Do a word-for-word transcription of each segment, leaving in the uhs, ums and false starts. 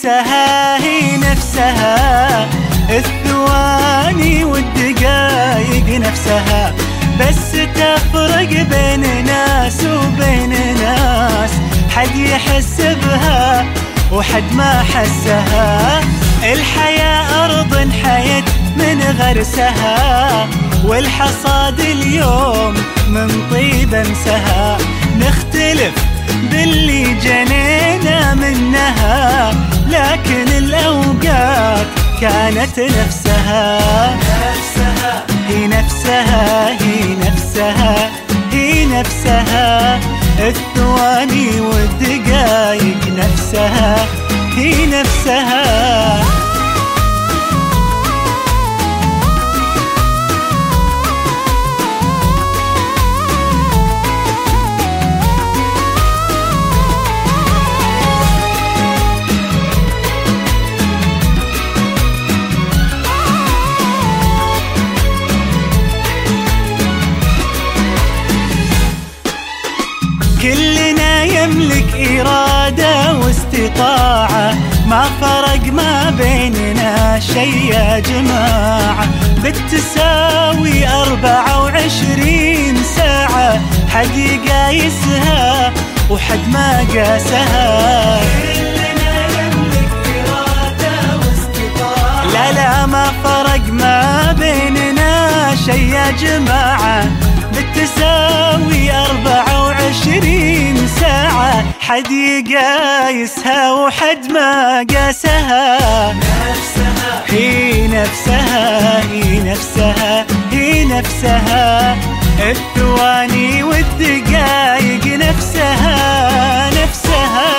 نفسها هي نفسها، الثواني والدقايق نفسها، بس تفرق بين ناس وبين ناس، حد يحس بها وحد ما حسها. الحياة أرض حيت من غرسها، والحصاد اليوم من طيب امسها. نختلف باللي جنينا منها، لكن الأوقات كانت نفسها. نفسها هي نفسها هي نفسها هي نفسها، الثواني والدقايق نفسها هي نفسها. كلنا يملك إرادة واستطاعة، ما فرق ما بيننا شي يا جماعة. بالتساوي أربعة وعشرين ساعة، حد يقايسها وحد ما قاسها. كلنا يملك إرادة واستطاعة، لا لا ما فرق ما بيننا شي يا جماعة. بالتساوي أربعة وعشرين ساعة، حد يقايسها وحد ما قاسها. نفسها هي نفسها هي نفسها هي نفسها، الثواني والدقايق نفسها نفسها.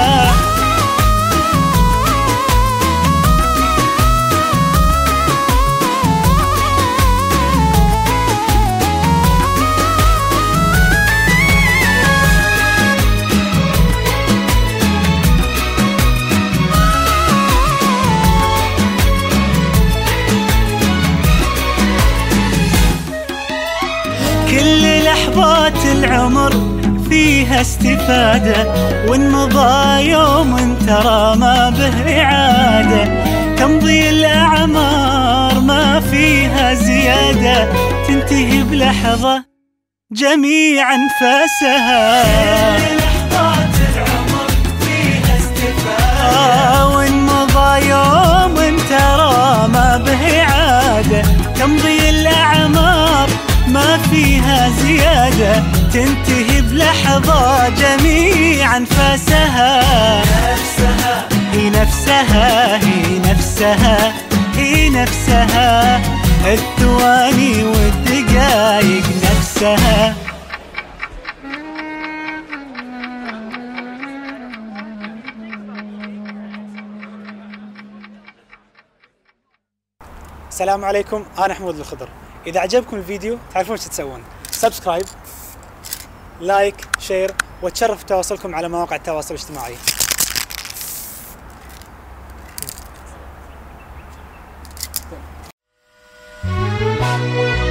كل لحظات العمر فيها استفادة، وإن مضى يوم ترى ما به إعادة. تمضي الأعمار ما فيها زيادة، تنتهي بلحظة جميع أنفاسها. كل لحظات العمر فيها استفادة، وإن مضى يوم ترى ما به إعادة. تمضي الأعمار ما فيها زيادة، تنتهي بلحظة جميع أنفاسها. نفسها هي نفسها هي نفسها هي نفسها، الثواني والدقايق نفسها. السلام عليكم، أنا حمود الخضر. إذا عجبكم الفيديو تعرفون ايش تسوون، سبسكرايب، لايك، شير، وتشرف تواصلكم على مواقع التواصل الاجتماعي.